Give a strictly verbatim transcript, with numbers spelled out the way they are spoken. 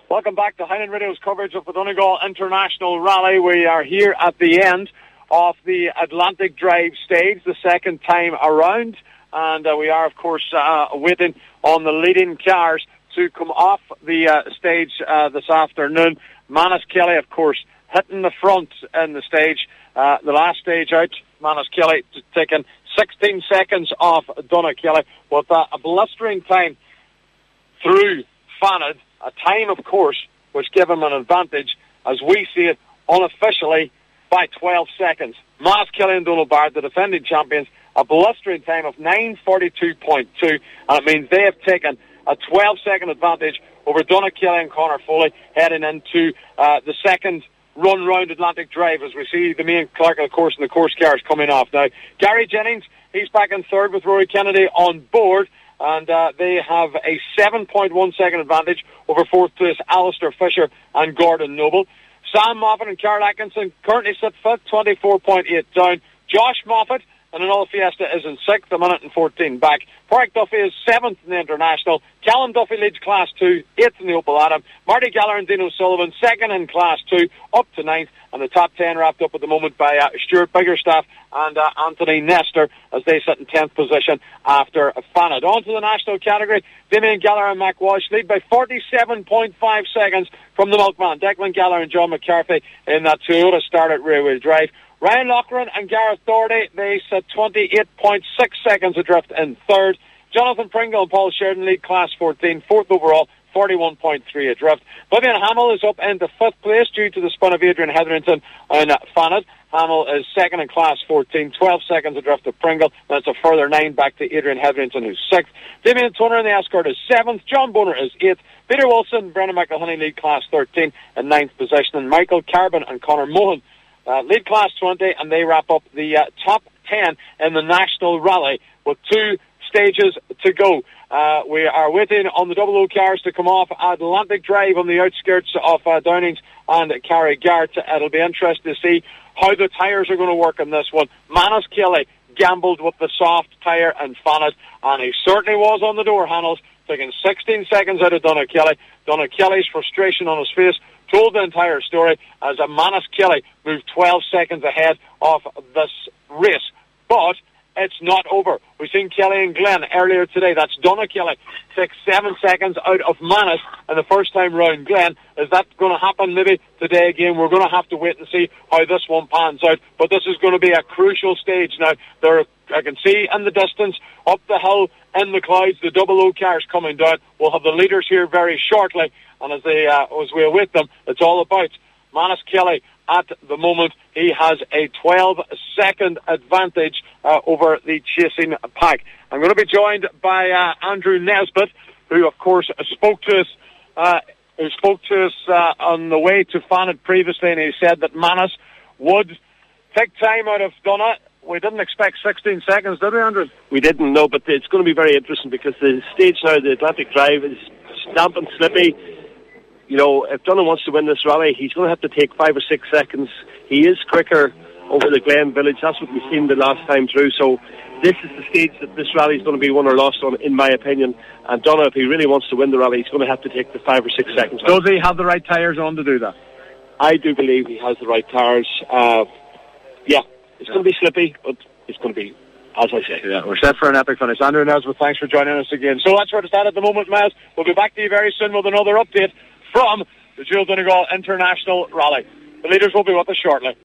Welcome back to Highland Radio's coverage of the Donegal International Rally. We are here at the end of the Atlantic Drive stage, the second time around, and uh, we are, of course, uh, waiting on the leading cars to come off the uh, stage uh, this afternoon. Manus Kelly, of course, hitting the front in the stage. Uh, the last stage out, Manus Kelly taking sixteen seconds off Donagh Kelly with uh, a blistering time through Fanad. A time, of course, which gave him an advantage, as we see it, unofficially, by twelve seconds. Manus Kelly and Donal Bard, the defending champions, a blistering time of nine forty-two point two, and it means they have taken a twelve-second advantage over Donagh Kelly and Conor Foley, heading into uh, the second run round Atlantic Drive, as we see the main clerk of the course and the course cars coming off. Now, Gary Jennings, he's back in third with Rory Kennedy on board, and uh, they have a seven point one second advantage over fourth place Alistair Fisher and Gordon Noble. Sam Moffat and Carl Atkinson currently sit fifth, twenty-four point eight down. Josh Moffat and another Fiesta is in sixth, a minute and fourteen back. Park Duffy is seventh in the International. Callum Duffy leads Class two, eighth in the Opel Adam. Marty Gallagher and Dino Sullivan second in Class two, up to ninth. And the top ten wrapped up at the moment by uh, Stuart Biggerstaff and uh, Anthony Nestor, as they sit in tenth position after Fanad. On to the national category. Damien Gallagher and Mac Walsh lead by forty-seven point five seconds from the Milkman. Declan Gallagher and John McCarthy in that Toyota Starlet rear-wheel drive. Ryan Loughran and Gareth Doherty, they sit twenty-eight point six seconds adrift in third. Jonathan Pringle and Paul Sheridan lead Class fourteen, fourth overall, forty-one point three adrift. Vivian Hamill is up into fifth place due to the spin of Adrian Hetherington and uh, Fanad. Hamill is second in Class fourteen, twelve seconds adrift of Pringle. That's a further nine back to Adrian Hetherington, who's sixth. Damien Toner in the Escort is seventh. John Boner is eighth. Peter Wilson and Brendan McElhinney lead Class thirteen in ninth position. And Michael Carbon and Conor Mohan uh, lead Class twenty, and they wrap up the uh, top ten in the National Rally with two stages to go. Uh, we are waiting on the double O cars to come off Atlantic Drive on the outskirts of uh, Downings and Carrigart. It'll be interesting to see how the tyres are going to work on this one. Manus Kelly gambled with the soft tyre and Fanad, and he certainly was on the door handles, taking sixteen seconds out of Donagh Kelly. Donagh Kelly's frustration on his face told the entire story, as a Manus Kelly moved twelve seconds ahead of this race. But it's not over. We've seen Kelly and Glenn earlier today. That's Donagh Kelly take seven seconds out of Manus in the first time round. Glenn, is that going to happen maybe today again? We're going to have to wait and see how this one pans out. But this is going to be a crucial stage now. There, I can see in the distance, up the hill, in the clouds, the double O cars coming down. We'll have the leaders here very shortly. And as, they, uh, as we await them, it's all about Manus Kelly. At the moment, he has a twelve-second advantage uh, over the chasing pack. I'm going to be joined by uh, Andrew Nesbitt, who, of course, spoke to us uh, who spoke to us uh, on the way to Fanad previously, and he said that Manus would take time out of Donagh. We didn't expect sixteen seconds, did we, Andrew? We didn't, no, but it's going to be very interesting because the stage now, the Atlantic Drive, is damp and slippy. You know, if Donagh wants to win this rally, he's going to have to take five or six seconds. He is quicker over the Glen Village. That's what we've seen the last time through. So this is the stage that this rally is going to be won or lost on, in my opinion. And Donagh, if he really wants to win the rally, he's going to have to take the five or six seconds. Does he have the right tyres on to do that? I do believe he has the right tyres. Uh, yeah, it's yeah. going to be slippy, but it's going to be, as I say. Yeah, we're set for an epic finish. Andrew Nesbitt, thanks for joining us again. So that's where it's at at the moment, Miles. We'll be back to you very soon with another update from the Jules Donegal International Rally. The leaders will be with us shortly.